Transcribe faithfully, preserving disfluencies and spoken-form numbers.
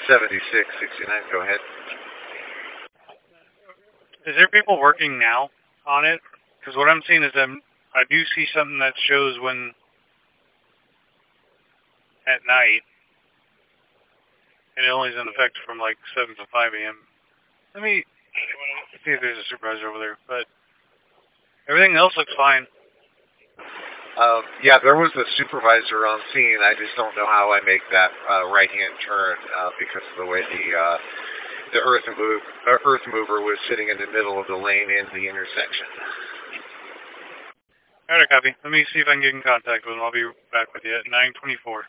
seventy-six sixty-nine, go ahead. Is there people working now on it? Because what I'm seeing is that I do see something that shows when at night, and it only is in effect from like seven to five a.m. Let me see if there's a supervisor over there, but everything else looks fine. Um, yeah, there was a supervisor on scene. I just don't know how I make that uh, right-hand turn uh, because of the way the uh, the earth, move, uh, earth mover was sitting in the middle of the lane in the intersection. Alright, copy. Let me see if I can get in contact with him. I'll be back with you at nine twenty-four.